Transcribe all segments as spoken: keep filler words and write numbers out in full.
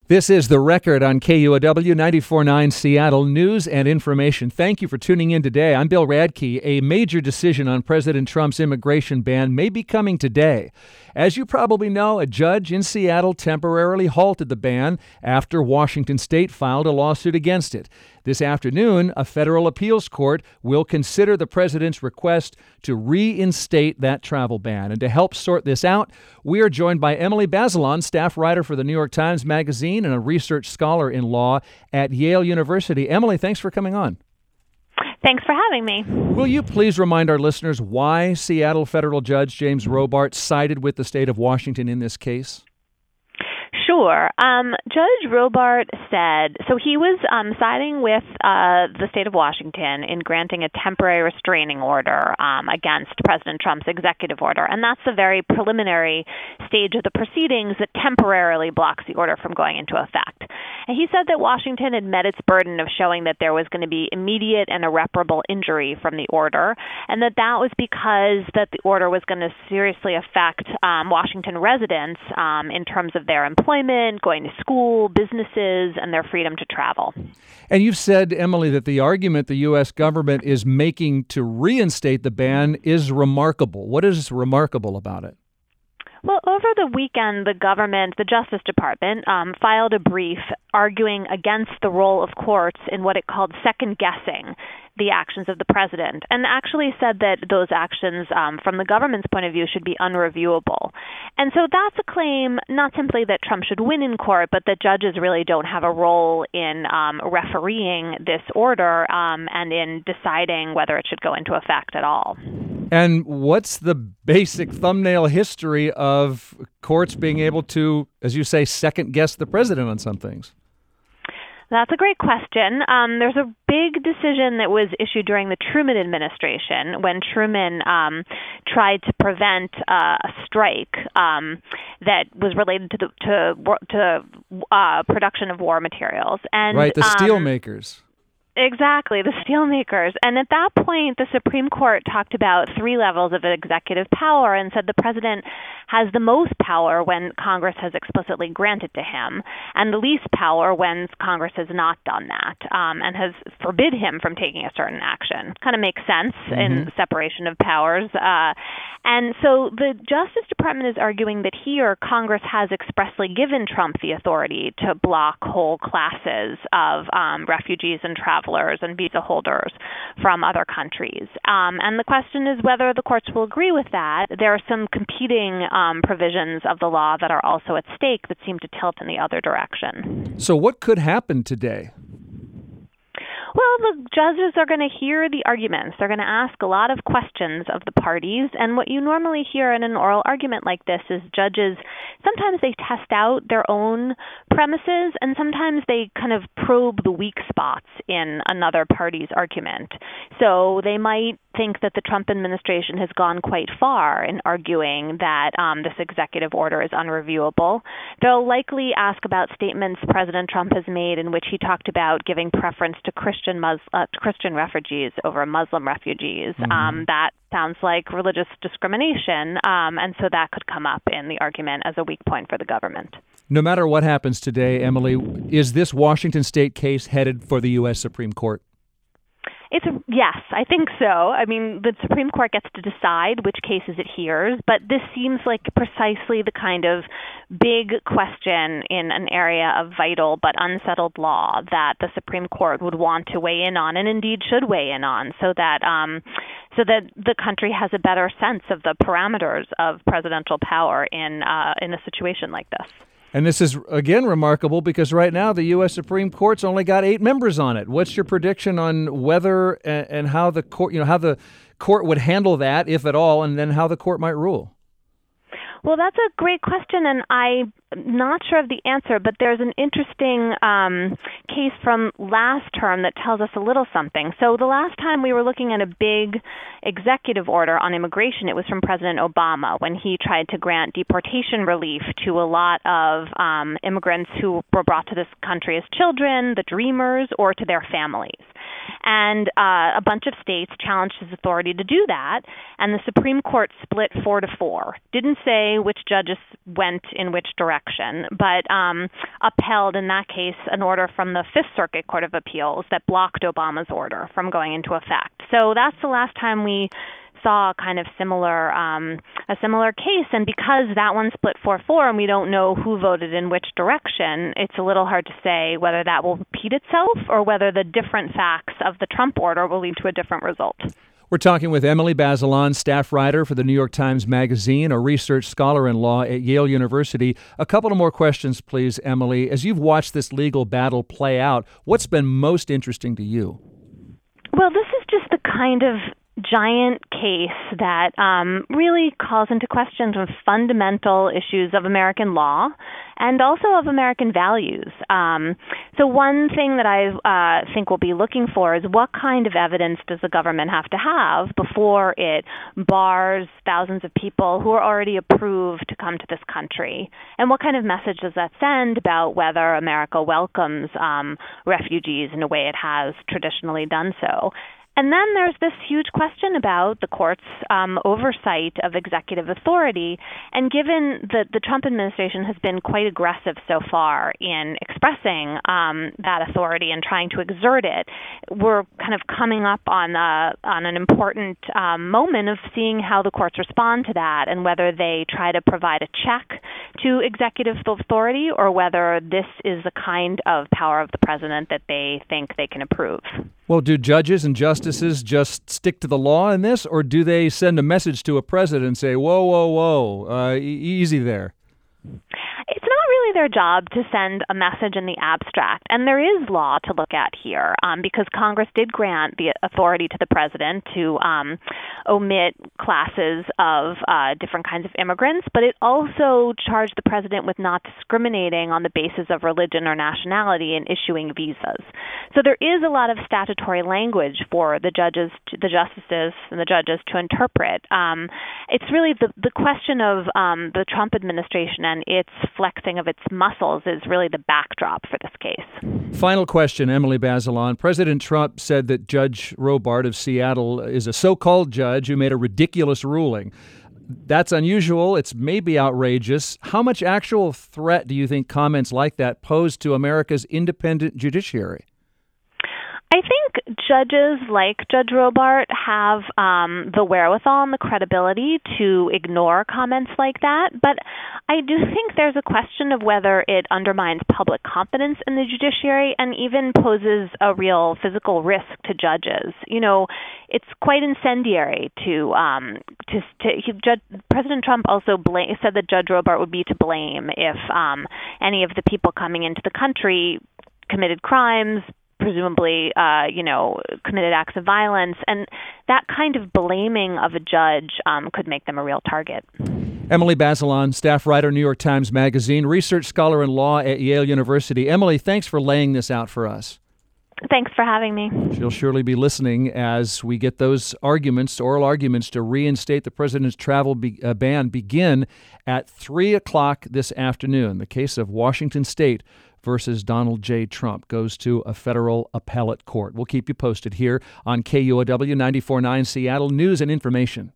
This is The Record on K U O W ninety-four point nine Seattle News and Information. Thank you for tuning in today. I'm Bill Radke. A major decision on President Trump's immigration ban may be coming today. As you probably know, a judge in Seattle temporarily halted the ban after Washington State filed a lawsuit against it. This afternoon, a federal appeals court will consider the president's request to reinstate that travel ban. And to help sort this out, we are joined by Emily Bazelon, staff writer for the New York Times Magazine and a research scholar in law at Yale University. Emily, thanks for coming on. Thanks for having me. Will you please remind our listeners why Seattle federal judge James Robart sided with the state of Washington in this case? Sure. Um, Judge Robart said, so he was um, siding with uh, the state of Washington in granting a temporary restraining order um, against President Trump's executive order. And that's the very preliminary stage of the proceedings that temporarily blocks the order from going into effect. And he said that Washington had met its burden of showing that there was going to be immediate and irreparable injury from the order, and that that was because that the order was going to seriously affect um, Washington residents um, in terms of their employment, going to school, businesses, and their freedom to travel. And you've said, Emily, that the argument the U S government is making to reinstate the ban is remarkable. What is remarkable about it? Well, over the weekend, the government, the Justice Department, um, filed a brief arguing against the role of courts in what it called second-guessing the actions of the president, and actually said that those actions, um, from the government's point of view, should be unreviewable. And so that's a claim not simply that Trump should win in court, but that judges really don't have a role in um, refereeing this order um, and in deciding whether it should go into effect at all. And what's the basic thumbnail history of courts being able to, as you say, second-guess the president on some things? That's a great question. Um, there's a big decision that was issued during the Truman administration when Truman um, tried to prevent uh, a strike um, that was related to the to to uh, production of war materials. And right, the steel um, makers. Exactly, the steelmakers. And at that point, the Supreme Court talked about three levels of executive power and said the president has the most power when Congress has explicitly granted to him, and the least power when Congress has not done that um, and has forbid him from taking a certain action. Kind of makes sense mm-hmm. in separation of powers. Uh, and so the Justice Department is arguing that here Congress has expressly given Trump the authority to block whole classes of um, refugees and travelers and visa holders from other countries. Um, and the question is whether the courts will agree with that. There are some competing um, provisions of the law that are also at stake that seem to tilt in the other direction. So what could happen today? Well, the judges are going to hear the arguments. They're going to ask a lot of questions of the parties. And what you normally hear in an oral argument like this is judges, sometimes they test out their own premises, and sometimes they kind of probe the weak spots in another party's argument. So they might think that the Trump administration has gone quite far in arguing that um, this executive order is unreviewable. They'll likely ask about statements President Trump has made in which he talked about giving preference to Christian Mus- uh, Christian refugees over Muslim refugees. Mm-hmm. Um, that sounds like religious discrimination, um, and so that could come up in the argument as a weak point for the government. No matter what happens today, Emily, is this Washington State case headed for the U S Supreme Court? It's a, yes, I think so. I mean, the Supreme Court gets to decide which cases it hears, but this seems like precisely the kind of big question in an area of vital but unsettled law that the Supreme Court would want to weigh in on, and indeed should weigh in on, so that um, so that the country has a better sense of the parameters of presidential power in uh, in a situation like this. And this is, again, remarkable because right now the U S Supreme Court's only got eight members on it. What's your prediction on whether and, and how the court, you know, how the court would handle that, if at all, and then how the court might rule? Well, that's a great question, and I'm not sure of the answer, but there's an interesting um, case from last term that tells us a little something. So the last time we were looking at a big executive order on immigration, it was from President Obama when he tried to grant deportation relief to a lot of um, immigrants who were brought to this country as children, the Dreamers, or to their families. And uh, a bunch of states challenged his authority to do that, and the Supreme Court split four to four. Didn't say which judges went in which direction, but um, upheld in that case an order from the Fifth Circuit Court of Appeals that blocked Obama's order from going into effect. So that's the last time we saw kind of similar um, a similar case, and because that one split four four and we don't know who voted in which direction, it's a little hard to say whether that will repeat itself or whether the different facts of the Trump order will lead to a different result. We're talking with Emily Bazelon, staff writer for the New York Times Magazine, a research scholar in law at Yale University. A couple of more questions, please, Emily. As you've watched this legal battle play out, what's been most interesting to you? Well, this is just the kind of giant case that um, really calls into question some fundamental issues of American law and also of American values. Um, so one thing that I uh, think we'll be looking for is what kind of evidence does the government have to have before it bars thousands of people who are already approved to come to this country? And what kind of message does that send about whether America welcomes um, refugees in a way it has traditionally done so? And then there's this huge question about the court's um, oversight of executive authority. And given that the Trump administration has been quite aggressive so far in expressing um, that authority and trying to exert it, we're kind of coming up on a, on an important um, moment of seeing how the courts respond to that and whether they try to provide a check to executive authority or whether this is the kind of power of the president that they think they can approve. Well, do judges and justices just stick to the law in this, or do they send a message to a president and say, whoa, whoa, whoa, uh, e- easy there? It's not really their job to send a message in the abstract, and there is law to look at here um, because Congress did grant the authority to the president to um, omit classes of uh, different kinds of immigrants, but it also charged the president with not discriminating on the basis of religion or nationality in issuing visas. So there is a lot of statutory language for the judges, the justices, and the judges to interpret. Um, it's really the, the question of um, the Trump administration and its flexing of its muscles is really the backdrop for this case. Final question, Emily Bazelon. President Trump said that Judge Robart of Seattle is a so-called judge who made a ridiculous ruling. That's unusual. It's maybe outrageous. How much actual threat do you think comments like that pose to America's independent judiciary? I think judges like Judge Robart have um, the wherewithal and the credibility to ignore comments like that, but I do think there's a question of whether it undermines public confidence in the judiciary and even poses a real physical risk to judges. You know, it's quite incendiary to um, to, to he, Judge, President Trump also bla- said that Judge Robart would be to blame if um, any of the people coming into the country committed crimes, presumably, uh, you know, committed acts of violence, and that kind of blaming of a judge um, could make them a real target. Emily Bazelon, staff writer, New York Times Magazine, research scholar in law at Yale University. Emily, thanks for laying this out for us. Thanks for having me. She'll surely be listening as we get those arguments, oral arguments, to reinstate the president's travel be, uh, ban begin at three o'clock this afternoon. The case of Washington State versus Donald J. Trump goes to a federal appellate court. We'll keep you posted here on K U O W ninety-four point nine Seattle News and Information.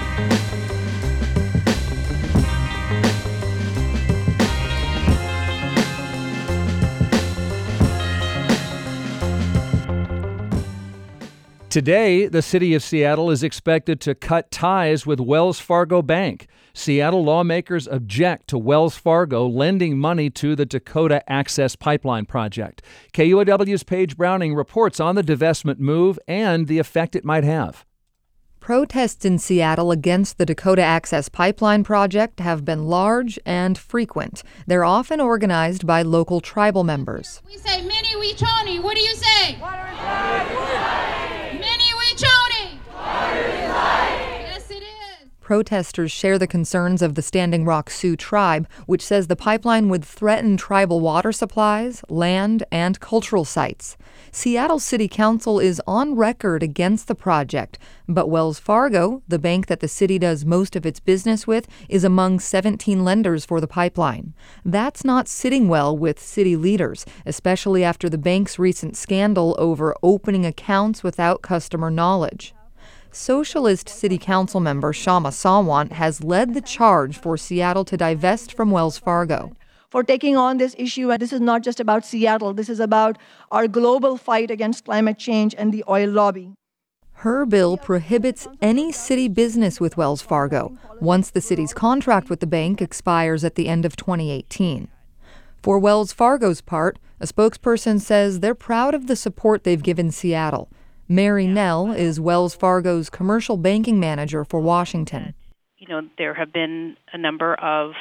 Today, the city of Seattle is expected to cut ties with Wells Fargo Bank. Seattle lawmakers object to Wells Fargo lending money to the Dakota Access Pipeline project. K U O W's Paige Browning reports on the divestment move and the effect it might have. Protests in Seattle against the Dakota Access Pipeline project have been large and frequent. They're often organized by local tribal members. We say Mini Wichoni. What do you say? Water is life. Mini Wichoni. Water is life. Yes, it is. protesters share the concerns of the Standing Rock Sioux tribe, which says the pipeline would threaten tribal water supplies, land, and cultural sites. Seattle City Council is on record against the project, but Wells Fargo, the bank that the city does most of its business with, is among seventeen lenders for the pipeline. That's not sitting well with city leaders, especially after the bank's recent scandal over opening accounts without customer knowledge. Socialist City Council member Shama Sawant has led the charge for Seattle to divest from Wells Fargo. For taking on this issue, and this is not just about Seattle, this is about our global fight against climate change and the oil lobby. Her bill prohibits any city business with Wells Fargo once the city's contract with the bank expires at the end of twenty eighteen. For Wells Fargo's part, a spokesperson says they're proud of the support they've given Seattle. Mary Nell is Wells Fargo's commercial banking manager for Washington. You know, there have been a number of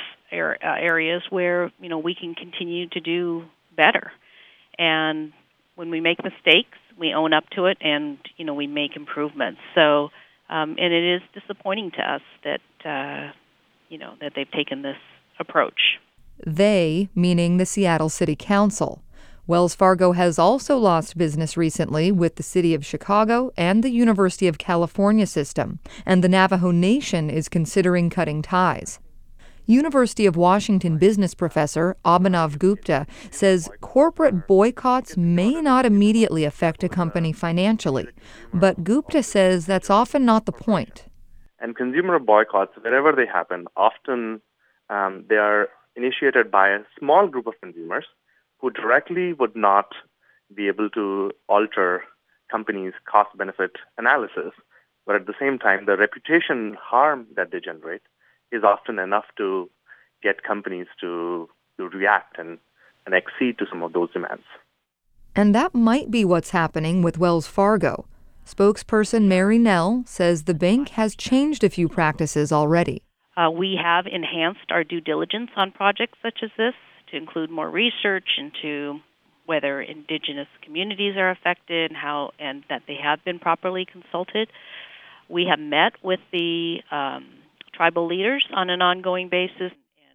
areas where, you know, we can continue to do better. And when we make mistakes, we own up to it and, you know, we make improvements. So, um, and it is disappointing to us that, uh, you know, that they've taken this approach. They, meaning the Seattle City Council. Wells Fargo has also lost business recently with the City of Chicago and the University of California system, and the Navajo Nation is considering cutting ties. University of Washington business professor Abhinav Gupta says corporate boycotts may not immediately affect a company financially, but Gupta says that's often not the point. And consumer boycotts, wherever they happen, often um, they are initiated by a small group of consumers who directly would not be able to alter companies' cost-benefit analysis, but at the same time, the reputation harm that they generate is often enough to get companies to, to react and, and accede to some of those demands. And that might be what's happening with Wells Fargo. Spokesperson Mary Nell says the bank has changed a few practices already. Uh, we have enhanced our due diligence on projects such as this to include more research into whether indigenous communities are affected and how and that they have been properly consulted. We have met with the um, tribal leaders on an ongoing basis.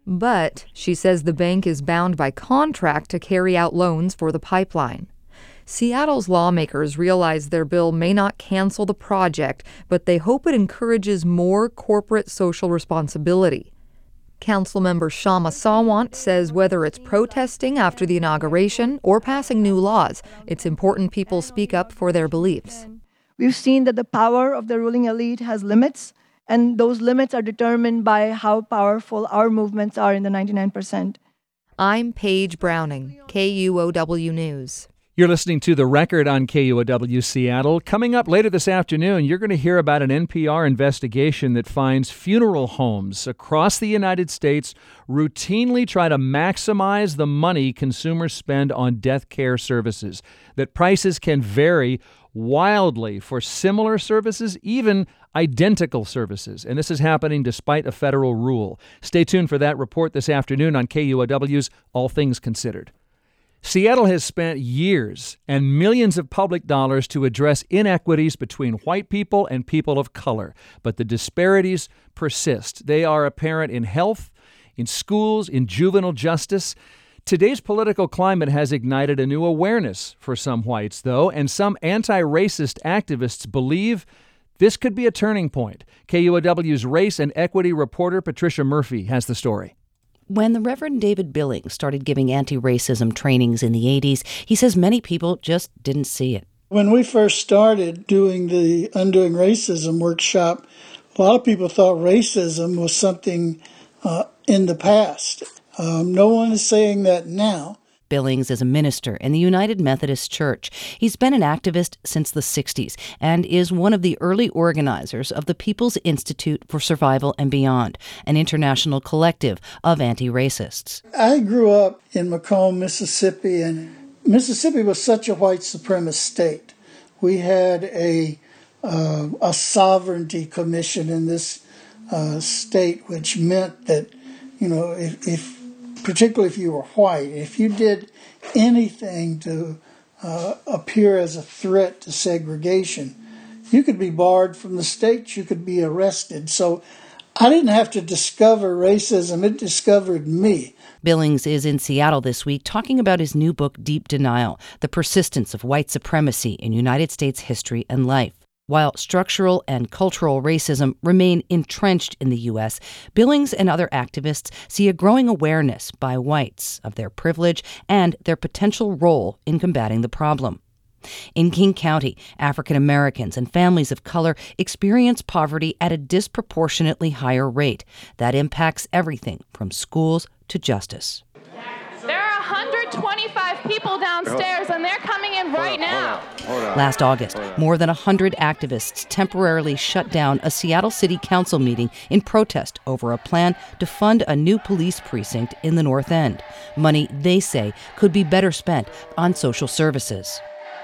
But she says the bank is bound by contract to carry out loans for the pipeline. Seattle's lawmakers realize their bill may not cancel the project, but they hope it encourages more corporate social responsibility. Councilmember Shama Sawant says whether it's protesting after the inauguration or passing new laws, it's important people speak up for their beliefs. We've seen that the power of the ruling elite has limits, and those limits are determined by how powerful our movements are in the ninety-nine percent. I'm Paige Browning, K U O W News. You're listening to The Record on K U O W Seattle. Coming up later this afternoon, you're going to hear about an N P R investigation that finds funeral homes across the United States routinely try to maximize the money consumers spend on death care services, that prices can vary wildly for similar services, even identical services. And this is happening despite a federal rule. Stay tuned for that report this afternoon on K U O W's All Things Considered. Seattle has spent years and millions of public dollars to address inequities between white people and people of color, but the disparities persist. They are apparent in health, in schools, in juvenile justice. Today's political climate has ignited a new awareness for some whites, though, and some anti-racist activists believe this could be a turning point. K U O W's race and equity reporter Patricia Murphy has the story. When the Reverend David Billings started giving anti-racism trainings in the eighties, he says many people just didn't see it. When we first started doing the Undoing Racism workshop, a lot of people thought racism was something uh, in the past. Um, no one is saying that now. Billings is a minister in the United Methodist Church. He's been an activist since the sixties and is one of the early organizers of the People's Institute for Survival and Beyond, an international collective of anti-racists. I grew up in Macomb, Mississippi, and Mississippi was such a white supremacist state. We had a uh, a sovereignty commission in this uh, state, which meant that, you know, if, if particularly if you were white, if you did anything to uh, appear as a threat to segregation, you could be barred from the state, you could be arrested. So I didn't have to discover racism, it discovered me. Billings is in Seattle this week talking about his new book, Deep Denial, The Persistence of White Supremacy in United States History and Life. While structural and cultural racism remain entrenched in the U S, Billings and other activists see a growing awareness by whites of their privilege and their potential role in combating the problem. In King County, African Americans and families of color experience poverty at a disproportionately higher rate. That impacts everything from schools to justice. There are one hundred twenty-five people downstairs, and they're coming in right now. Last August, more than one hundred activists temporarily shut down a Seattle City Council meeting in protest over a plan to fund a new police precinct in the North End. Money, they say, could be better spent on social services.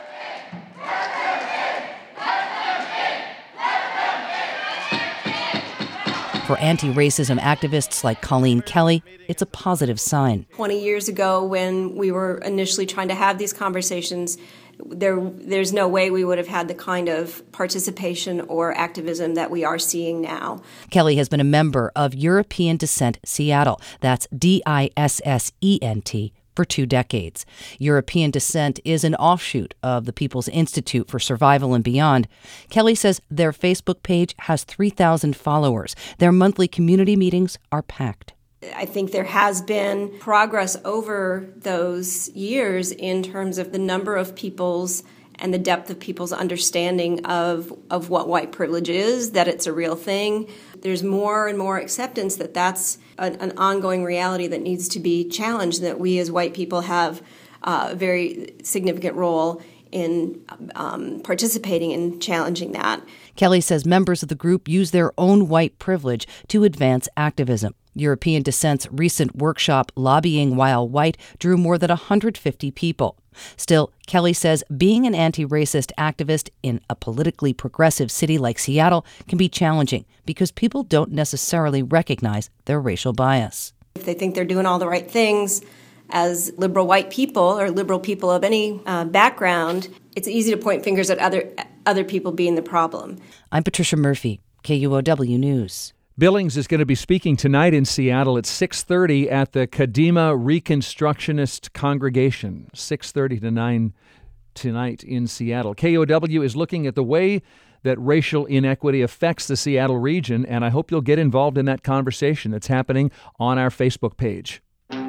For anti-racism activists like Colleen Kelly, it's a positive sign. twenty years ago, when we were initially trying to have these conversations, there, there's no way we would have had the kind of participation or activism that we are seeing now. Kelly has been a member of European Dissent Seattle. That's D I S S E N T. For two decades. European Dissent is an offshoot of the People's Institute for Survival and Beyond. Kelly says their Facebook page has three thousand followers. Their monthly community meetings are packed. I think there has been progress over those years in terms of the number of people's and the depth of people's understanding of, of what white privilege is, that it's a real thing. There's more and more acceptance that that's an, an ongoing reality that needs to be challenged, that we as white people have uh, a very significant role in um, participating in challenging that. Kelly says members of the group use their own white privilege to advance activism. European Dissent's recent workshop, Lobbying While White, drew more than one hundred fifty people. Still, Kelly says being an anti-racist activist in a politically progressive city like Seattle can be challenging because people don't necessarily recognize their racial bias. If they think they're doing all the right things as liberal white people or liberal people of any uh, background, it's easy to point fingers at other other people being the problem. I'm Patricia Murphy, K U O W News. Billings is going to be speaking tonight in Seattle at six thirty at the Kadima Reconstructionist Congregation, six thirty to nine tonight in Seattle. K U O W is looking at the way that racial inequity affects the Seattle region, and I hope you'll get involved in that conversation that's happening on our Facebook page.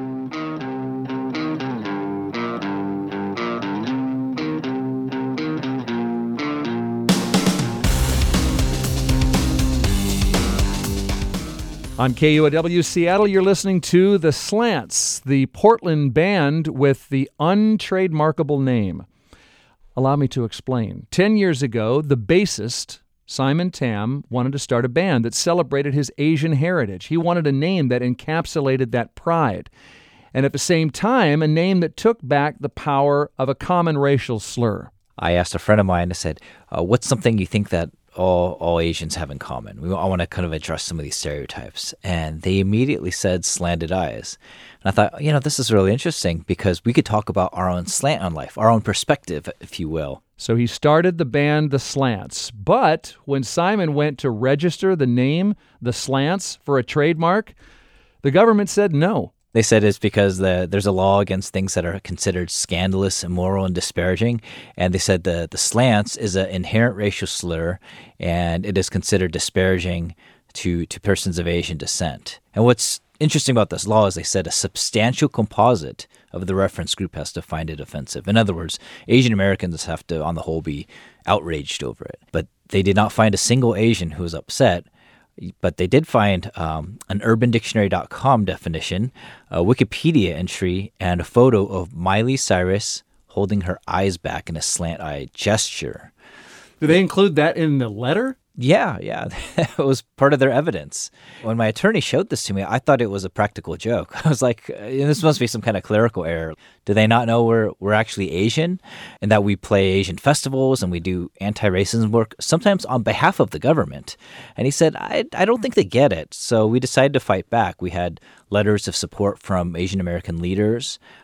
On K U O W Seattle, you're listening to The Slants, the Portland band with the untrademarkable name. Allow me to explain. Ten years ago, the bassist, Simon Tam, wanted to start a band that celebrated his Asian heritage. He wanted a name that encapsulated that pride. And at the same time, a name that took back the power of a common racial slur. I asked a friend of mine, I said, uh, what's something you think that all all Asians have in common? We, I want to kind of address some of these stereotypes. And they immediately said slanted eyes. And I thought, you know, this is really interesting because we could talk about our own slant on life, our own perspective, if you will. So he started the band The Slants. But when Simon went to register the name The Slants for a trademark, the government said no. They said it's because the, there's a law against things that are considered scandalous, immoral, and disparaging. And they said the, the slants is an inherent racial slur, and it is considered disparaging to, to persons of Asian descent. And what's interesting about this law is they said a substantial composite of the reference group has to find it offensive. In other words, Asian Americans have to, on the whole, be outraged over it. But they did not find a single Asian who was upset. But they did find um, an urban dictionary dot com definition, a Wikipedia entry, and a photo of Miley Cyrus holding her eyes back in a slant-eye gesture. Did they include that in the letter? Yeah, yeah. It was part of their evidence. When my attorney showed this to me, I thought it was a practical joke. I was like, this must be some kind of clerical error. Do they not know we're we're actually Asian and that we play Asian festivals and we do anti-racism work, sometimes on behalf of the government? And he said, I, I don't think they get it. So we decided to fight back. We had letters of support from Asian American leaders.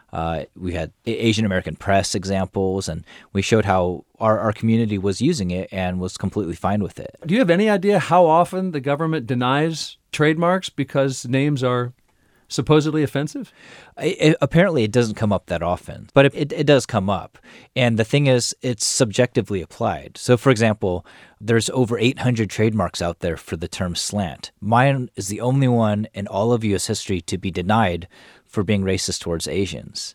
Uh, we had Asian American Press examples, and we showed how our, our community was using it and was completely fine with it. Do you have any idea how often the government denies trademarks because names are supposedly offensive? It, it, apparently, it doesn't come up that often, but it, it, it does come up. And the thing is, it's subjectively applied. So, for example, there's over eight hundred trademarks out there for the term slant. Mine is the only one in all of U S history to be denied for being racist towards Asians.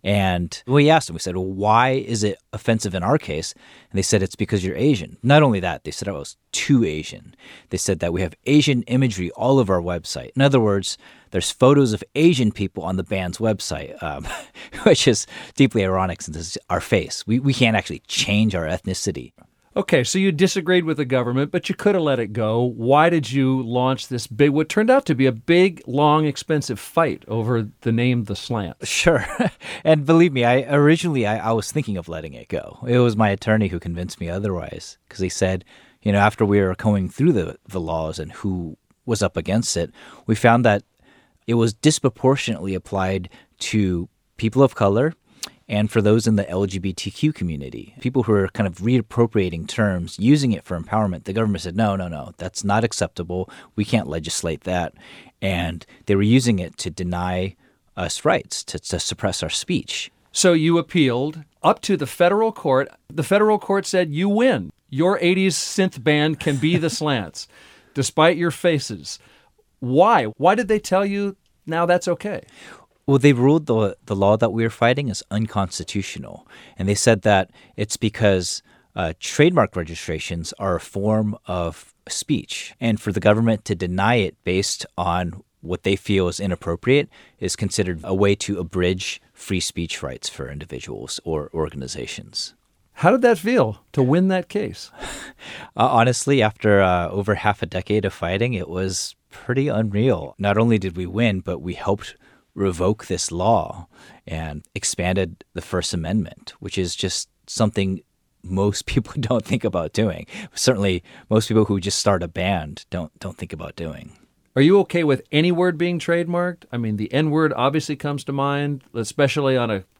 And we asked them, we said, well, why is it offensive in our case? And they said, it's because you're Asian. Not only that, they said I was too Asian. They said that we have Asian imagery all over our website. In other words, there's photos of Asian people on the band's website, um, which is deeply ironic since it's our face. We, we can't actually change our ethnicity. Okay, so you disagreed with the government, but you could have let it go. Why did you launch this big, what turned out to be a big, long, expensive fight over the name The Slant? Sure. And believe me, I originally I, I was thinking of letting it go. It was my attorney who convinced me otherwise, because he said, you know, after we were going through the, the laws and who was up against it, we found that it was disproportionately applied to people of color and for those in the L G B T Q community, people who are kind of reappropriating terms, using it for empowerment. The government said, no, no, no, that's not acceptable. We can't legislate that. And they were using it to deny us rights, to, to suppress our speech. So you appealed up to the federal court. The federal court said, you win. Your eighties synth band can be The Slants, despite your faces. Why? Why did they tell you now that's okay? Well, they ruled the the law that we were fighting is unconstitutional. And they said that it's because uh, trademark registrations are a form of speech. And for the government to deny it based on what they feel is inappropriate is considered a way to abridge free speech rights for individuals or organizations. How did that feel to win that case? uh, honestly, after uh, over half a decade of fighting, it was pretty unreal. Not only did we win, but we helped revoke this law and expanded the First Amendment, which is just something most people don't think about doing. Certainly, most people who just start a band don't don't think about doing. Are you okay with any word being trademarked? I mean, the N-word obviously comes to mind, especially on a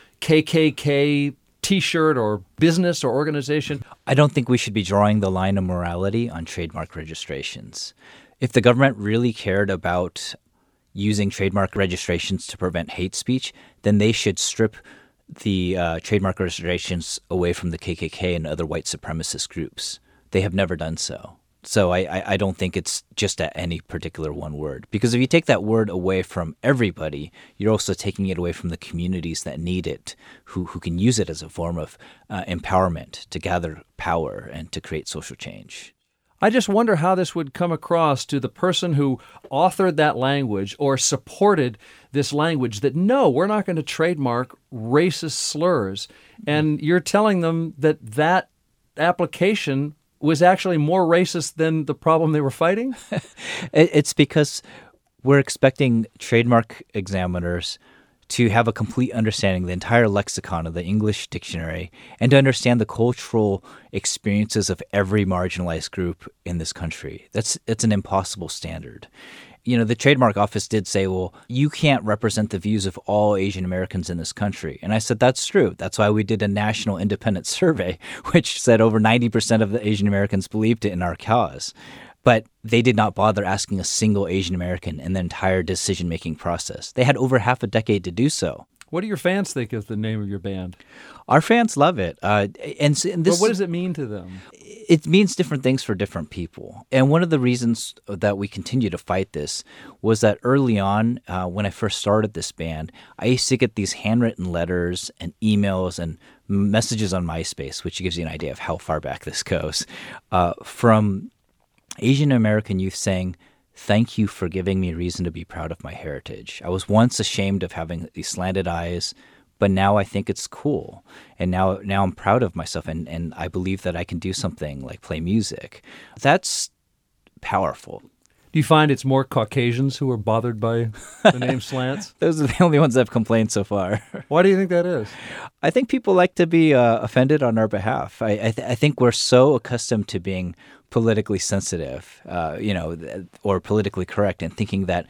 K K K T-shirt or business or organization. I don't think we should be drawing the line of morality on trademark registrations. If the government really cared about using trademark registrations to prevent hate speech, then they should strip the uh, trademark registrations away from the K K K and other white supremacist groups. They have never done so. So I, I, I don't think it's just at any particular one word. Because if you take that word away from everybody, you're also taking it away from the communities that need it, who, who can use it as a form of uh, empowerment to gather power and to create social change. I just wonder how this would come across to the person who authored that language or supported this language that, no, we're not going to trademark racist slurs. And you're telling them that that application was actually more racist than the problem they were fighting? It's because we're expecting trademark examiners to have a complete understanding of the entire lexicon of the English dictionary and to understand the cultural experiences of every marginalized group in this country. That's it's an impossible standard. You know, the trademark office did say, well, you can't represent the views of all Asian Americans in this country. And I said, that's true. That's why we did a national independent survey, which said over ninety percent of the Asian Americans believed it in our cause. But they did not bother asking a single Asian American in the entire decision-making process. They had over half a decade to do so. What do your fans think of the name of your band? Our fans love it. Uh, and, and this, but what does it mean to them? It means different things for different people. And one of the reasons that we continue to fight this was that early on, uh, when I first started this band, I used to get these handwritten letters and emails and messages on MySpace, which gives you an idea of how far back this goes, uh, from Asian American youth saying, thank you for giving me reason to be proud of my heritage. I was once ashamed of having these slanted eyes, but now I think it's cool. And now now I'm proud of myself, and, and I believe that I can do something like play music. That's powerful. Do you find it's more Caucasians who are bothered by the name Slants? Those are the only ones that have complained so far. Why do you think that is? I think people like to be uh, offended on our behalf. I I, th- I think we're so accustomed to being politically sensitive, uh, you know, or politically correct, and thinking that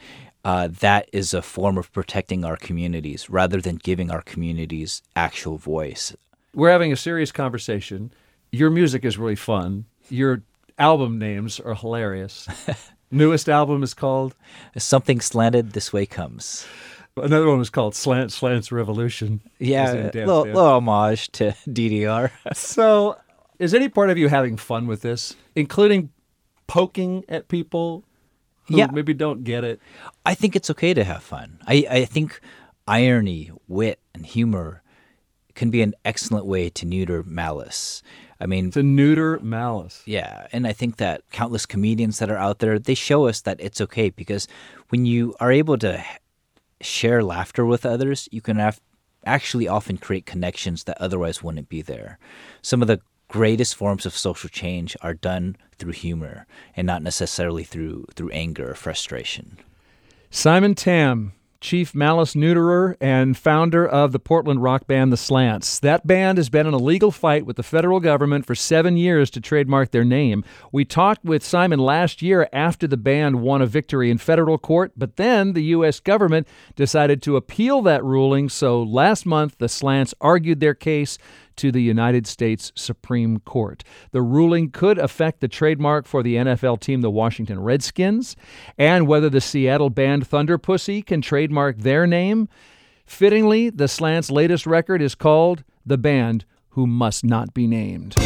uh, that is a form of protecting our communities rather than giving our communities actual voice. We're having a serious conversation. Your music is really fun. Your album names are hilarious. Newest album is called? Something Slanted This Way Comes. Another one was called Slant Slant's Revolution. Yeah, a little, little homage to D D R. So is any part of you having fun with this, including poking at people who yeah. maybe don't get it? I think it's okay to have fun. I, I think irony, wit, and humor can be an excellent way to neuter malice. I mean, to neuter malice. Yeah, and I think that countless comedians that are out there, they show us that it's okay, because when you are able to share laughter with others, you can have actually often create connections that otherwise wouldn't be there. Some of the greatest forms of social change are done through humor and not necessarily through through anger or frustration. Simon Tam, chief malice neuterer and founder of the Portland rock band The Slants. That band has been in a legal fight with the federal government for seven years to trademark their name. We talked with Simon last year after the band won a victory in federal court, but then the U S government decided to appeal that ruling, so last month the Slants argued their case to the United States Supreme Court. The ruling could affect the trademark for the N F L team, the Washington Redskins, and whether the Seattle band Thunder Pussy can trademark their name. Fittingly, the Slants' latest record is called The Band Who Must Not Be Named.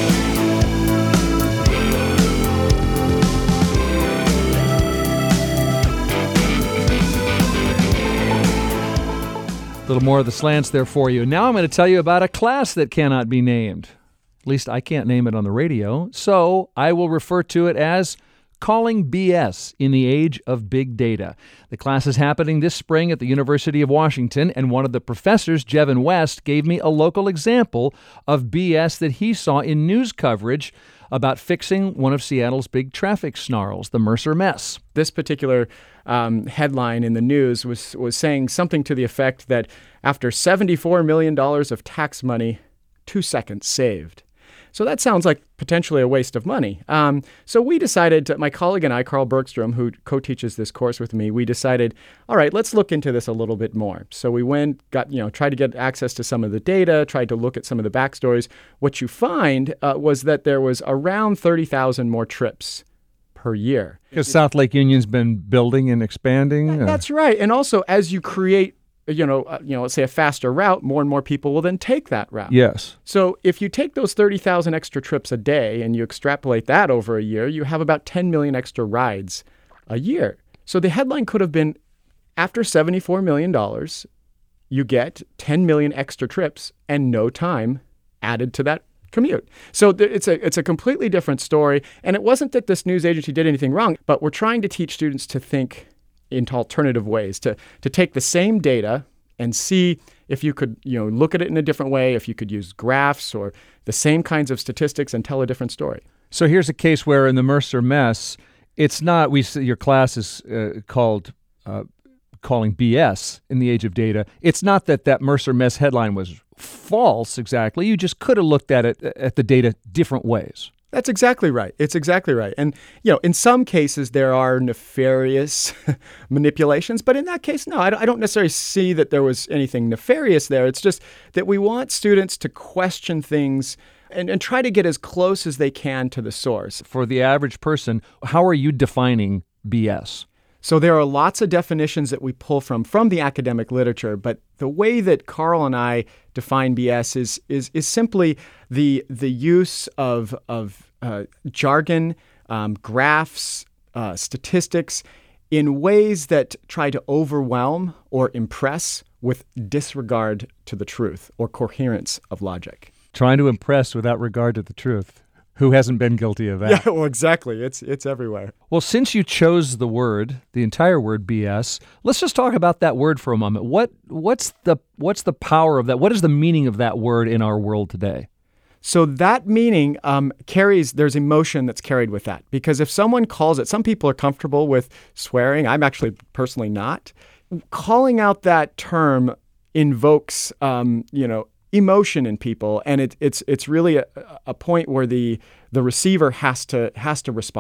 A little more of the Slants there for you. Now I'm going to tell you about a class that cannot be named. At least I can't name it on the radio, so I will refer to it as Calling B S in the Age of Big Data. The class is happening this spring at the University of Washington, and one of the professors, Jevin West, gave me a local example of B S that he saw in news coverage about fixing one of Seattle's big traffic snarls, the Mercer mess. This particular um, headline in the news was, was saying something to the effect that after seventy-four million dollars of tax money, two seconds saved. So that sounds like potentially a waste of money. Um, so we decided, to, my colleague and I, Carl Bergstrom, who co-teaches this course with me, we decided, all right, let's look into this a little bit more. So we went, got, you know, tried to get access to some of the data, tried to look at some of the backstories. What you find uh, was that there was around thirty thousand more trips per year. Because South Lake Union's been building and expanding? That, that's right. And also, as you create you know, uh, you know, let's say a faster route, more and more people will then take that route. Yes. So if you take those thirty thousand extra trips a day and you extrapolate that over a year, you have about ten million extra rides a year. So the headline could have been, after seventy-four million dollars, you get ten million extra trips and no time added to that commute. So th- it's a it's a completely different story. And it wasn't that this news agency did anything wrong, but we're trying to teach students to think into alternative ways, to to take the same data and see if you could, you know, look at it in a different way, if you could use graphs or the same kinds of statistics and tell a different story. So here's a case where in the Mercer mess, it's not, we your class is uh, called uh, calling B S in the age of data. It's not that that Mercer mess headline was false exactly. You just could have looked at it, at the data different ways. That's exactly right. It's exactly right. And, you know, in some cases there are nefarious manipulations, but in that case, no, I don't necessarily see that there was anything nefarious there. It's just that we want students to question things and, and try to get as close as they can to the source. For the average person, how are you defining B S? So there are lots of definitions that we pull from from the academic literature, but the way that Carl and I define B S is is is simply the the use of of uh, jargon, um, graphs, uh, statistics in ways that try to overwhelm or impress with disregard to the truth or coherence of logic. Trying to impress without regard to the truth. Who hasn't been guilty of that? Yeah, well, exactly. It's it's everywhere. Well, since you chose the word, the entire word B S, let's just talk about that word for a moment. What what's the what's the power of that? What is the meaning of that word in our world today? So that meaning um, carries, there's emotion that's carried with that. Because if someone calls it, some people are comfortable with swearing. I'm actually personally not. Calling out that term invokes, um, you know, emotion in people, and it, it's it's really a, a point where the the receiver has to has to respond.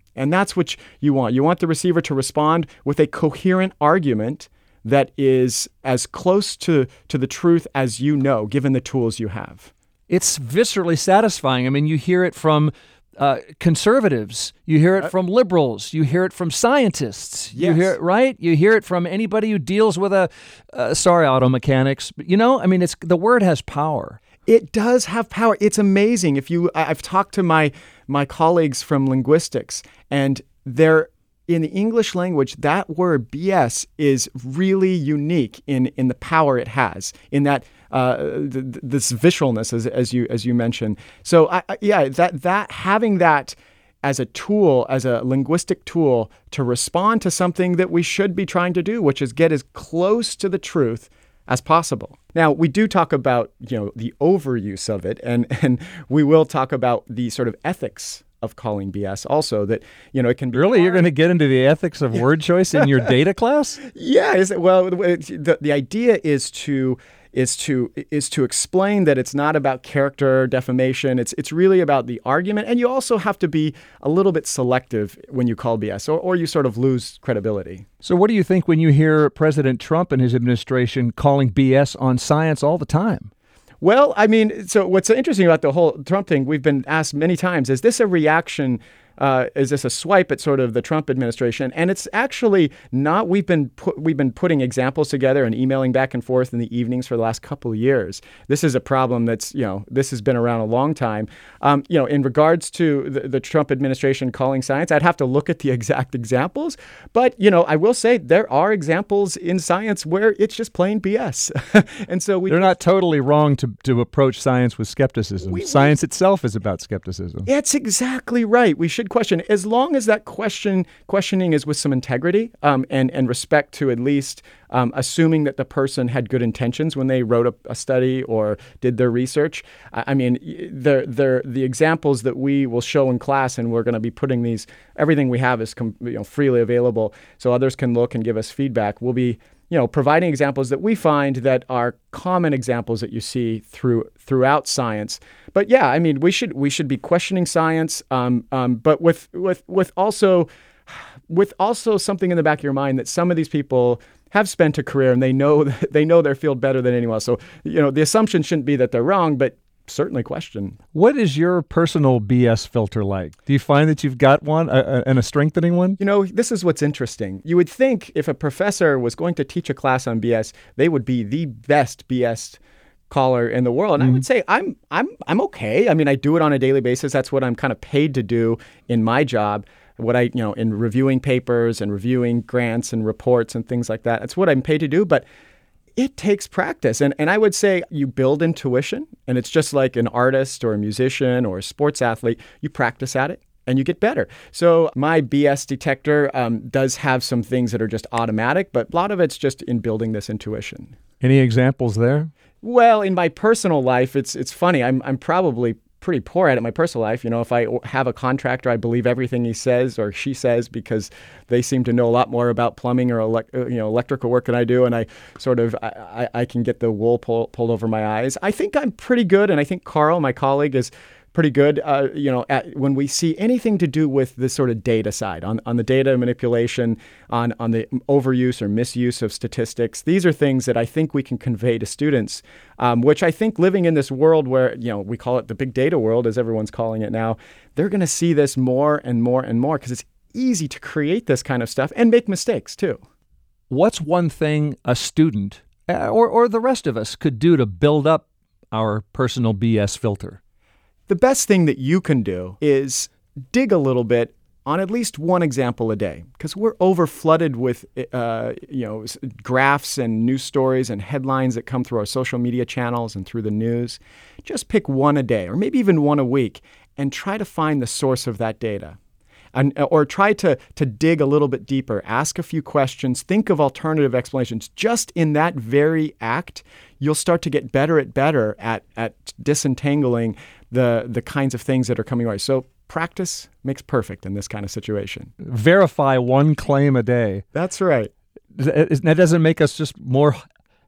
And that's what you want. You want the receiver to respond with a coherent argument that is as close to, to the truth as you know, given the tools you have. It's viscerally satisfying. I mean, you hear it from uh, conservatives, you hear it from liberals, you hear it from scientists, you Yes. hear it, right? You hear it from anybody who deals with a, uh, sorry, auto mechanics, but you know, I mean, it's the word has power. It does have power. It's amazing. If you, I- I've talked to my my colleagues from linguistics, and they're in the English language, that word B S is really unique in in the power it has, in that uh, th- th- this visceralness, as as you as you mentioned. So I, I, yeah, that that having that as a tool, as a linguistic tool to respond to something that we should be trying to do, which is get as close to the truth as possible. Now, we do talk about, you know, the overuse of it, and and we will talk about the sort of ethics of calling B S also, that, you know, it can be Really? hard. You're going to get into the ethics of word choice in your data class? Yeah, is it, well, the the idea is to is to is to explain that it's not about character defamation. It's it's really about the argument, and you also have to be a little bit selective when you call B S, or or you sort of lose credibility. So what do you think when you hear President Trump and his administration calling B S on science all the time? Well, I mean, so what's interesting about the whole Trump thing, we've been asked many times, is this a reaction? Uh, is this a swipe at sort of the Trump administration? And it's actually not. We've been put, we've been putting examples together and emailing back and forth in the evenings for the last couple of years. This is a problem that's, you know, this has been around a long time. Um, you know, in regards to the, the Trump administration calling science, I'd have to look at the exact examples. But, you know, I will say there are examples in science where it's just plain B S. And so we They're not totally wrong to, to approach science with skepticism. We- science itself is about skepticism. That's exactly right. We should question, as long as that question questioning is with some integrity um, and and respect to at least um, assuming that the person had good intentions when they wrote a, a study or did their research. I, I mean, they're, they're, the examples that we will show in class, and we're going to be putting these. Everything we have is com, you know, freely available, so others can look and give us feedback. We'll be, you know, providing examples that we find that are common examples that you see through throughout science. But yeah, I mean, we should we should be questioning science, um, um, but with with with also with also something in the back of your mind that some of these people have spent a career and they know they know their field better than anyone else. So, you know, the assumption shouldn't be that they're wrong, but certainly question. What is your personal B S filter like? Do you find that you've got one uh, and a strengthening one? You know, this is what's interesting. You would think if a professor was going to teach a class on B S, they would be the best B S caller in the world. And mm-hmm. I would say I'm I'm I'm okay. I mean, I do it on a daily basis. That's what I'm kind of paid to do in my job. What I, you know, in reviewing papers and reviewing grants and reports and things like that. That's what I'm paid to do. But it takes practice. And and I would say you build intuition, and it's just like an artist or a musician or a sports athlete. You practice at it and you get better. So my B S detector um, does have some things that are just automatic, but a lot of it's just in building this intuition. Any examples there? Well, in my personal life, it's it's funny. I'm I'm probably pretty poor at it in my personal life. You know, if I have a contractor, I believe everything he says or she says because they seem to know a lot more about plumbing or elec- you know electrical work than I do, and I sort of I, I can get the wool pull, pulled over my eyes. I think I'm pretty good, and I think Carl, my colleague, is pretty good. Uh, you know, at, when we see anything to do with this sort of data side, on, on the data manipulation, on on the overuse or misuse of statistics, these are things that I think we can convey to students. Um, which I think living in this world where, you know, we call it the big data world, as everyone's calling it now, they're going to see this more and more and more because it's easy to create this kind of stuff and make mistakes too. What's one thing a student uh, or or the rest of us could do to build up our personal B S filter? The best thing that you can do is dig a little bit on at least one example a day, because we're overflooded with uh, you know graphs and news stories and headlines that come through our social media channels and through the news. Just pick one a day, or maybe even one a week, and try to find the source of that data. And, or try to, to dig a little bit deeper, ask a few questions, think of alternative explanations. Just in that very act, you'll start to get better at better at, at disentangling the, the kinds of things that are coming right. So practice makes perfect in this kind of situation. Verify one claim a day. That's right. That doesn't make us just more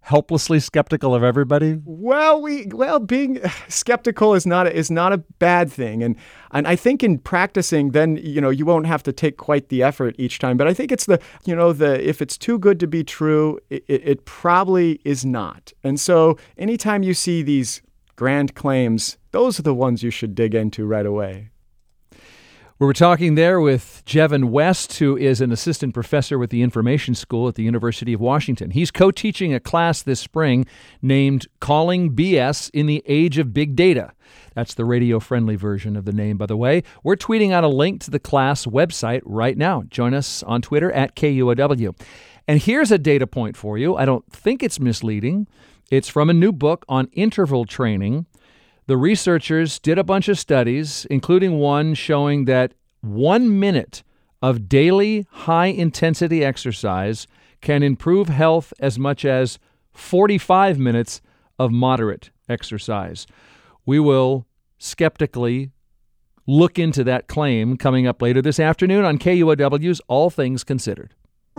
helplessly skeptical of everybody? Well, we well being skeptical is not a, is not a bad thing, and and I think in practicing, then you know you won't have to take quite the effort each time. But I think it's the you know the if it's too good to be true, it, it, it probably is not. And so anytime you see these grand claims, those are the ones you should dig into right away. We were talking there with Jevin West, who is an assistant professor with the Information School at the University of Washington. He's co-teaching a class this spring named Calling B S in the Age of Big Data. That's the radio-friendly version of the name, by the way. We're tweeting out a link to the class website right now. Join us on Twitter at K U O W. And here's a data point for you. I don't think it's misleading. It's from a new book on interval training. The researchers did a bunch of studies, including one showing that one minute of daily high-intensity exercise can improve health as much as forty-five minutes of moderate exercise. We will skeptically look into that claim coming up later this afternoon on K U O W's All Things Considered.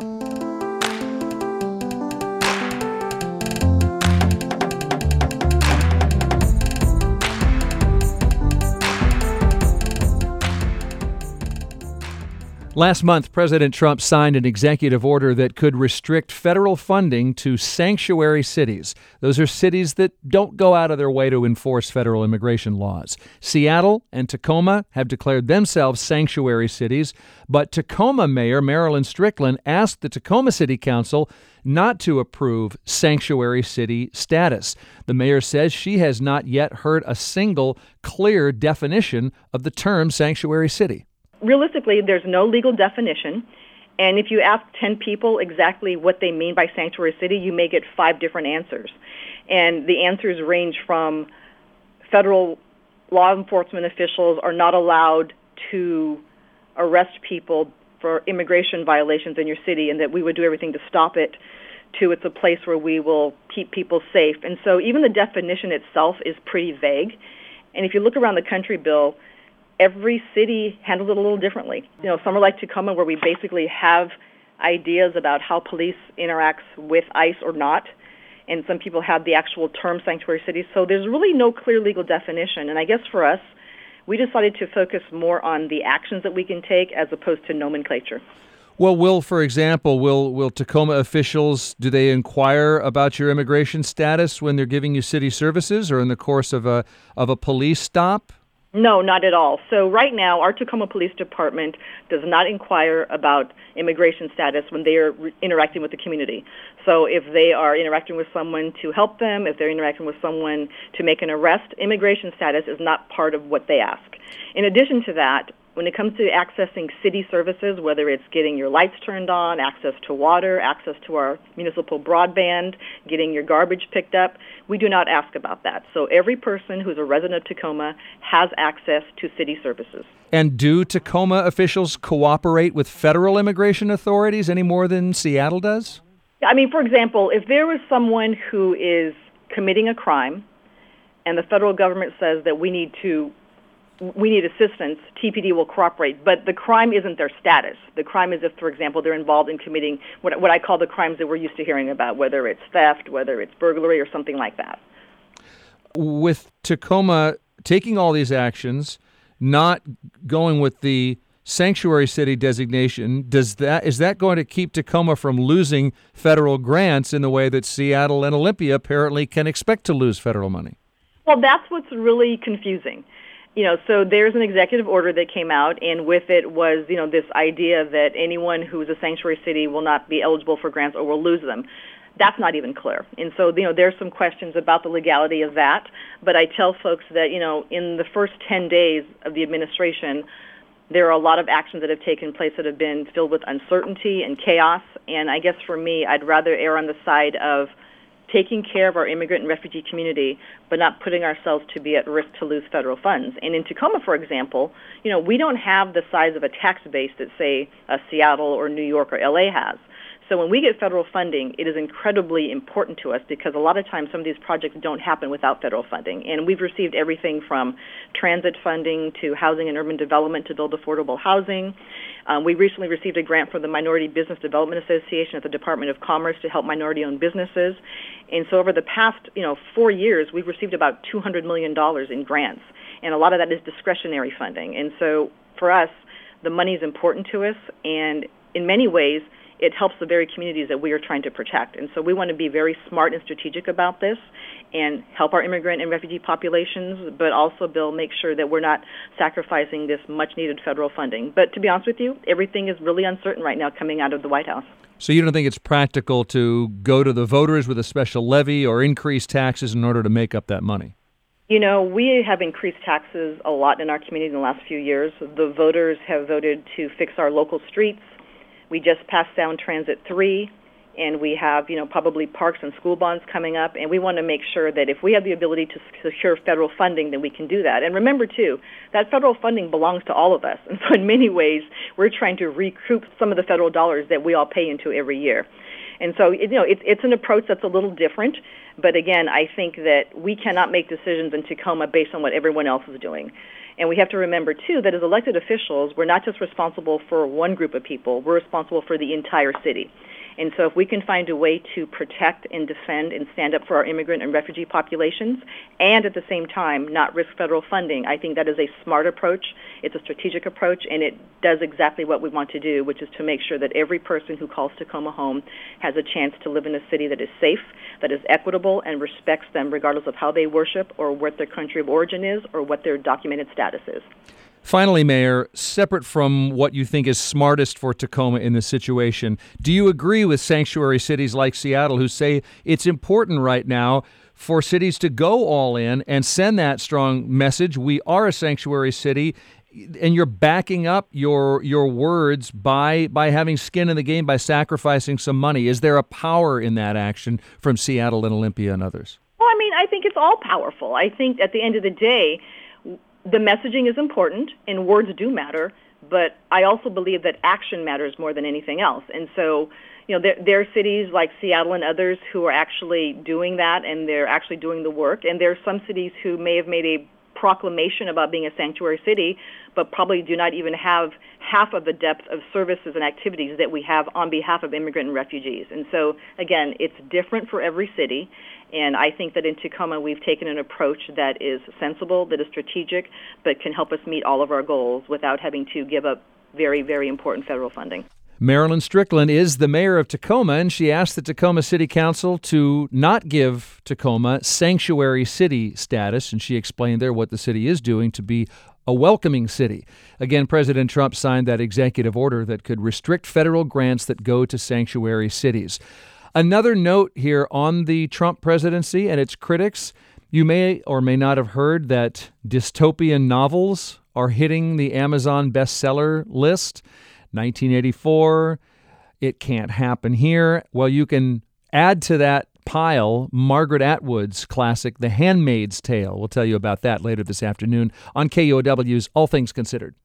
Last month, President Trump signed an executive order that could restrict federal funding to sanctuary cities. Those are cities that don't go out of their way to enforce federal immigration laws. Seattle and Tacoma have declared themselves sanctuary cities, but Tacoma Mayor Marilyn Strickland asked the Tacoma City Council not to approve sanctuary city status. The mayor says she has not yet heard a single clear definition of the term sanctuary city. Realistically, there's no legal definition, and if you ask ten people exactly what they mean by sanctuary city, you may get five different answers. And the answers range from federal law enforcement officials are not allowed to arrest people for immigration violations in your city and that we would do everything to stop it, to it's a place where we will keep people safe. And so even the definition itself is pretty vague. And if you look around the country, Bill, every city handles it a little differently. You know, somewhere like Tacoma, where we basically have ideas about how police interacts with ICE or not, and some people have the actual term sanctuary cities. So there's really no clear legal definition. And I guess for us, we decided to focus more on the actions that we can take as opposed to nomenclature. Well, will, for example, will will Tacoma officials, do they inquire about your immigration status when they're giving you city services or in the course of a of a police stop? No, not at all. So right now, our Tacoma Police Department does not inquire about immigration status when they are re- interacting with the community. So if they are interacting with someone to help them, if they're interacting with someone to make an arrest, immigration status is not part of what they ask. In addition to that, when it comes to accessing city services, whether it's getting your lights turned on, access to water, access to our municipal broadband, getting your garbage picked up, we do not ask about that. So every person who's a resident of Tacoma has access to city services. And do Tacoma officials cooperate with federal immigration authorities any more than Seattle does? I mean, for example, if there was someone who is committing a crime and the federal government says that we need to we need assistance, T P D will cooperate. But the crime isn't their status. The crime is if, for example, they're involved in committing what, what I call the crimes that we're used to hearing about, whether it's theft, whether it's burglary, or something like that. With Tacoma taking all these actions, not going with the sanctuary city designation, does that is that going to keep Tacoma from losing federal grants in the way that Seattle and Olympia apparently can expect to lose federal money? Well, that's what's really confusing. You know, so there's an executive order that came out, and with it was, you know, this idea that anyone who is a sanctuary city will not be eligible for grants or will lose them. That's not even clear. And so, you know, there's some questions about the legality of that. But I tell folks that, you know, in the first ten days of the administration, there are a lot of actions that have taken place that have been filled with uncertainty and chaos. And I guess for me, I'd rather err on the side of taking care of our immigrant and refugee community, but not putting ourselves to be at risk to lose federal funds. And in Tacoma, for example, you know, we don't have the size of a tax base that, say, uh, Seattle or New York or L A has. So when we get federal funding, it is incredibly important to us because a lot of times some of these projects don't happen without federal funding. And we've received everything from transit funding to housing and urban development to build affordable housing. Um, we recently received a grant from the Minority Business Development Association at the Department of Commerce to help minority-owned businesses. And so over the past, you know, four years, we've received about two hundred million dollars in grants. And a lot of that is discretionary funding. And so for us, the money is important to us, and in many ways, it helps the very communities that we are trying to protect. And so we want to be very smart and strategic about this and help our immigrant and refugee populations, but also, Bill, make sure that we're not sacrificing this much-needed federal funding. But to be honest with you, everything is really uncertain right now coming out of the White House. So you don't think it's practical to go to the voters with a special levy or increase taxes in order to make up that money? You know, we have increased taxes a lot in our community in the last few years. The voters have voted to fix our local streets. We just passed Sound Transit three, and we have, you know, probably parks and school bonds coming up, and we want to make sure that if we have the ability to secure federal funding, then we can do that. And remember, too, that federal funding belongs to all of us. And so in many ways, we're trying to recoup some of the federal dollars that we all pay into every year. And so, you know, it's it's an approach that's a little different. But again, I think that we cannot make decisions in Tacoma based on what everyone else is doing. And we have to remember, too, that as elected officials, we're not just responsible for one group of people. We're responsible for the entire city. And so if we can find a way to protect and defend and stand up for our immigrant and refugee populations and at the same time not risk federal funding, I think that is a smart approach. It's a strategic approach, and it does exactly what we want to do, which is to make sure that every person who calls Tacoma home has a chance to live in a city that is safe, that is equitable, and respects them regardless of how they worship or what their country of origin is or what their documented status is. Finally, Mayor, separate from what you think is smartest for Tacoma in this situation, do you agree with sanctuary cities like Seattle who say it's important right now for cities to go all in and send that strong message? We are a sanctuary city, and you're backing up your your words by by having skin in the game, by sacrificing some money. Is there a power in that action from Seattle and Olympia and others? Well, I mean, I think it's all powerful. I think at the end of the day, the messaging is important, and words do matter, but I also believe that action matters more than anything else. And so, you know, there, there are cities like Seattle and others who are actually doing that, and they're actually doing the work. And there are some cities who may have made a proclamation about being a sanctuary city, but probably do not even have half of the depth of services and activities that we have on behalf of immigrant and refugees. And so, again, it's different for every city. And I think that in Tacoma, we've taken an approach that is sensible, that is strategic, but can help us meet all of our goals without having to give up very, very important federal funding. Marilyn Strickland is the mayor of Tacoma, and she asked the Tacoma City Council to not give Tacoma sanctuary city status, and she explained there what the city is doing to be a welcoming city. Again, President Trump signed that executive order that could restrict federal grants that go to sanctuary cities. Another note here on the Trump presidency and its critics, you may or may not have heard that dystopian novels are hitting the Amazon bestseller list. nineteen eighty-four, It Can't Happen Here. Well, you can add to that pile Margaret Atwood's classic, The Handmaid's Tale. We'll tell you about that later this afternoon on K U O W's All Things Considered.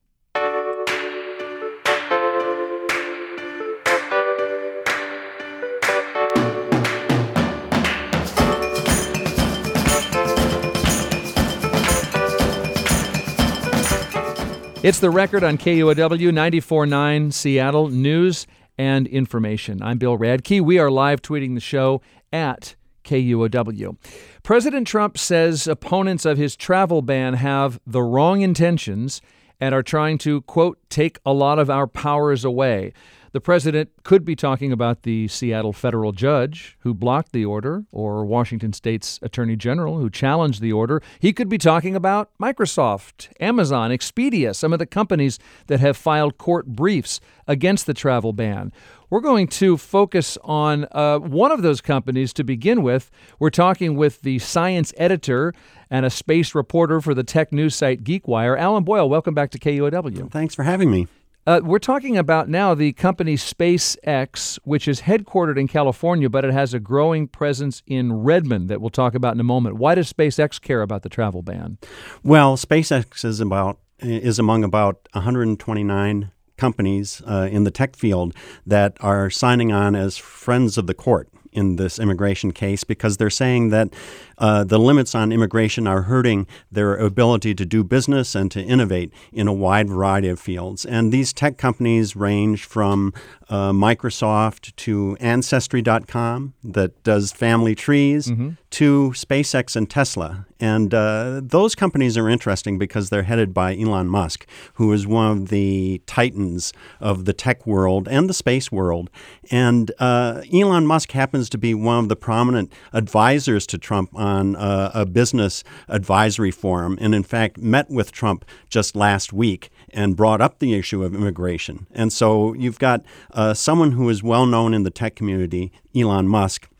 It's The Record on K U O W ninety-four point nine Seattle News and Information. I'm Bill Radke. We are live tweeting the show at K U O W. President Trump says opponents of his travel ban have the wrong intentions and are trying to, quote, take a lot of our powers away. The president could be talking about the Seattle federal judge who blocked the order, or Washington State's attorney general who challenged the order. He could be talking about Microsoft, Amazon, Expedia, some of the companies that have filed court briefs against the travel ban. We're going to focus on uh, one of those companies to begin with. We're talking with the science editor and a space reporter for the tech news site GeekWire. Alan Boyle, welcome back to K U O W. Thanks for having me. Uh, we're talking about now the company SpaceX, which is headquartered in California, but it has a growing presence in Redmond that we'll talk about in a moment. Why does SpaceX care about the travel ban? Well, SpaceX is about is among about one hundred twenty-nine companies uh, in the tech field that are signing on as friends of the court in this immigration case because they're saying that uh, the limits on immigration are hurting their ability to do business and to innovate in a wide variety of fields. And these tech companies range from uh, Microsoft to Ancestry dot com that does family trees mm-hmm. to SpaceX and Tesla. And uh, those companies are interesting because they're headed by Elon Musk, who is one of the titans of the tech world and the space world. And uh, Elon Musk happens to be one of the prominent advisors to Trump on uh, a business advisory forum, and in fact met with Trump just last week and brought up the issue of immigration. And so you've got uh, someone who is well known in the tech community, Elon Musk,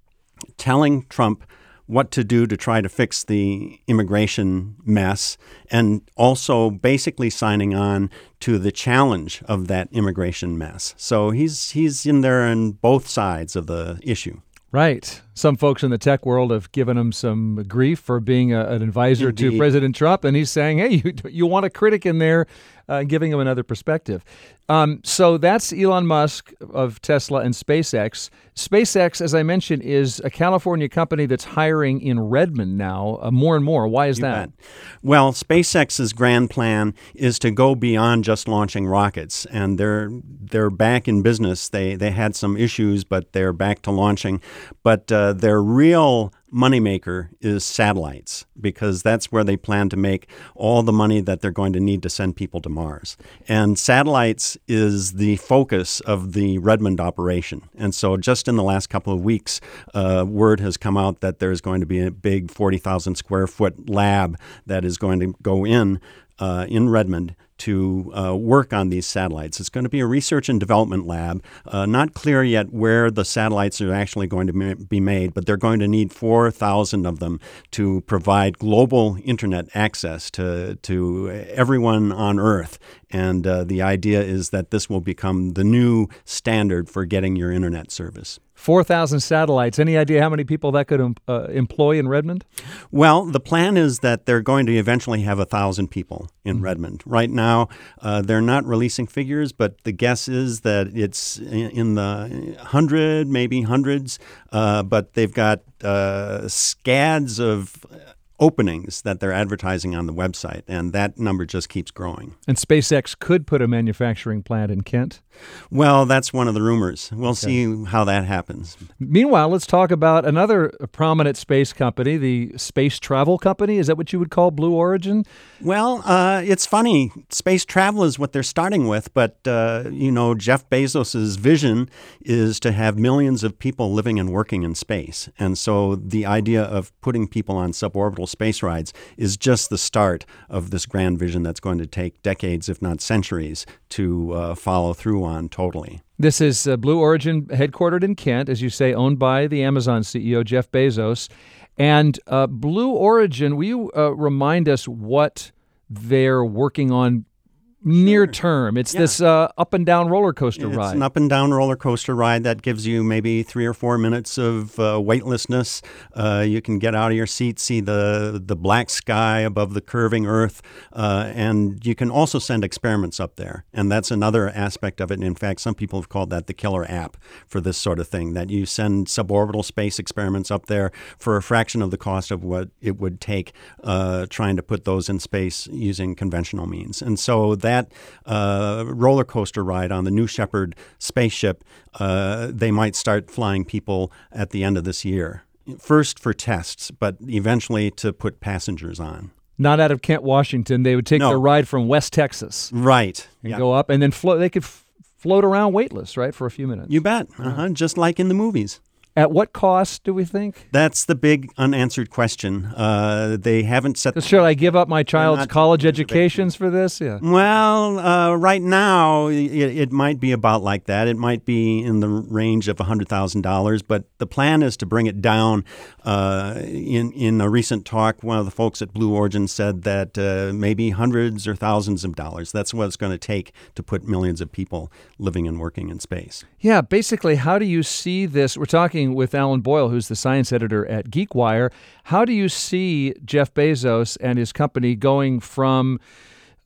telling Trump what to do to try to fix the immigration mess, and also basically signing on to the challenge of that immigration mess. So he's he's in there on both sides of the issue. Right. Some folks in the tech world have given him some grief for being a, an advisor Indeed. to President Trump, and he's saying, hey, you, you want a critic in there, uh, giving him another perspective. Um, so that's Elon Musk of Tesla and SpaceX. SpaceX, as I mentioned, is a California company that's hiring in Redmond now, uh, more and more. Why is you that? Bet. Well, SpaceX's grand plan is to go beyond just launching rockets, and they're they're back in business. They they had some issues, but they're back to launching. But uh, their real moneymaker is satellites, because that's where they plan to make all the money that they're going to need to send people to Mars. And satellites is the focus of the Redmond operation. And so just in the last couple of weeks, uh, word has come out that there's going to be a big forty thousand square foot lab that is going to go in uh, in Redmond to uh, work on these satellites. It's going to be a research and development lab. Uh, not clear yet where the satellites are actually going to ma- be made, but they're going to need four thousand of them to provide global internet access to, to everyone on Earth. And uh, the idea is that this will become the new standard for getting your internet service. four thousand satellites. Any idea how many people that could um, uh, employ in Redmond? Well, the plan is that they're going to eventually have one thousand people in mm-hmm. Redmond. Right now, uh, they're not releasing figures, but the guess is that it's in the hundred, maybe hundreds, uh, but they've got uh, scads of openings that they're advertising on the website, and that number just keeps growing. And SpaceX could put a manufacturing plant in Kent? Well, that's one of the rumors. We'll okay. see how that happens. Meanwhile, let's talk about another prominent space company, the space travel company. Is that what you would call Blue Origin? Well, uh, it's funny. Space travel is what they're starting with, but, uh, you know, Jeff Bezos' vision is to have millions of people living and working in space. And so the idea of putting people on suborbital space rides is just the start of this grand vision that's going to take decades, if not centuries, to uh, follow through on totally. This is uh, Blue Origin, headquartered in Kent, as you say, owned by the Amazon C E O, Jeff Bezos. And uh, Blue Origin, will you uh, remind us what they're working on near term? It's yeah. this uh, up and down roller coaster it's ride. It's an up and down roller coaster ride that gives you maybe three or four minutes of uh, weightlessness. Uh, you can get out of your seat, see the the black sky above the curving Earth, uh, and you can also send experiments up there. And that's another aspect of it. In fact, some people have called that the killer app for this sort of thing, that you send suborbital space experiments up there for a fraction of the cost of what it would take uh, trying to put those in space using conventional means. And so that That uh, roller coaster ride on the New Shepard spaceship, uh, they might start flying people at the end of this year. First for tests, but eventually to put passengers on. Not out of Kent, Washington. They would take no. the ride from West Texas. Right. And yep. go up, and then float. They could f- float around weightless, right, for a few minutes. You bet. Uh-huh. Just like in the movies. At what cost do we think? That's the big unanswered question. Uh, they haven't set... Should I give up my child's college educations for this? Yeah. Well, uh, right now, it, it might be about like that. It might be in the range of one hundred thousand dollars, but the plan is to bring it down. Uh, in, in a recent talk, one of the folks at Blue Origin said that uh, maybe hundreds or thousands of dollars. That's what it's going to take to put millions of people living and working in space. Yeah, basically, how do you see this? We're talking with Alan Boyle, who's the science editor at GeekWire. How do you see Jeff Bezos and his company going from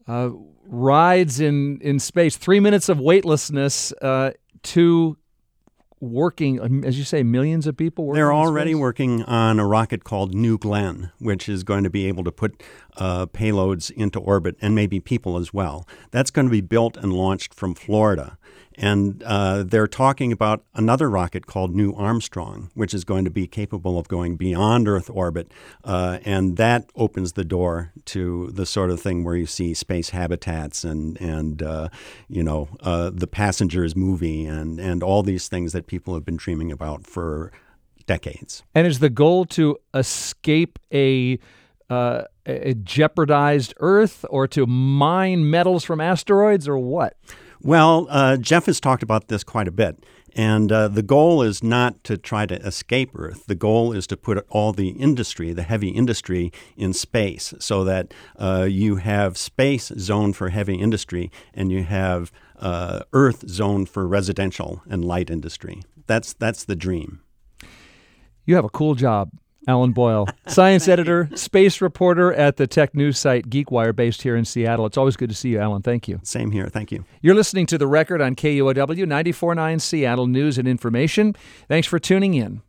uh, rides in, in space, three minutes of weightlessness uh, to working, as you say, millions of people working They're in already space? working on a rocket called New Glenn, which is going to be able to put uh, payloads into orbit and maybe people as well. That's going to be built and launched from Florida. And uh, they're talking about another rocket called New Armstrong, which is going to be capable of going beyond Earth orbit. Uh, and that opens the door to the sort of thing where you see space habitats and, and uh, you know, uh, the Passengers movie and, and all these things that people have been dreaming about for decades. And is the goal to escape a uh, a jeopardized Earth or to mine metals from asteroids or what? Well, uh, Jeff has talked about this quite a bit. And uh, the goal is not to try to escape Earth. The goal is to put all the industry, the heavy industry, in space so that uh, you have space zoned for heavy industry and you have uh, Earth zoned for residential and light industry. That's, that's the dream. You have a cool job, Alan Boyle, science editor, space reporter at the tech news site GeekWire, based here in Seattle. It's always good to see you, Alan. Thank you. Same here. Thank you. You're listening to The Record on K U O W ninety-four point nine Seattle News and Information. Thanks for tuning in.